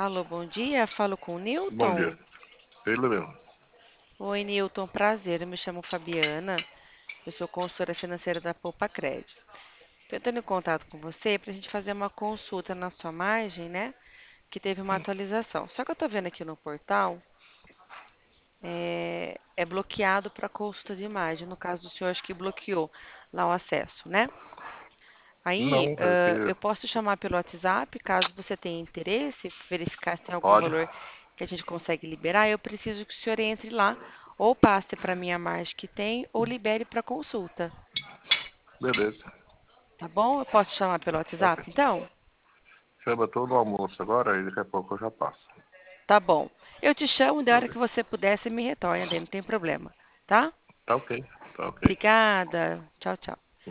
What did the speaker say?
Alô, bom dia. Falo com o Bom dia. Newton. Ele mesmo. Oi, Newton. Prazer. Eu me chamo Fabiana. Eu sou consultora financeira da Poupa Crédito. Estou entrando em contato com você para a gente fazer uma consulta na sua margem, né? Que teve uma atualização. Só que eu estou vendo aqui no portal, é bloqueado para consulta de imagem. No caso do senhor, acho que bloqueou lá o acesso, né? Aí, Não, é que eu posso te chamar pelo WhatsApp, caso você tenha interesse, verificar se tem algum pode. valor que a gente consegue liberar. Eu preciso que o senhor entre lá, ou passe para minha margem que tem, ou libere para consulta. Beleza. Tá bom? Eu posso te chamar pelo Ok. WhatsApp, então? Chama todo no almoço agora e daqui a pouco eu já passo. Tá bom. Eu te chamo da hora que Beleza. você puder, você me retorna, daí não tem problema, tá? Tá ok. Tá ok. Obrigada. Tchau, tchau.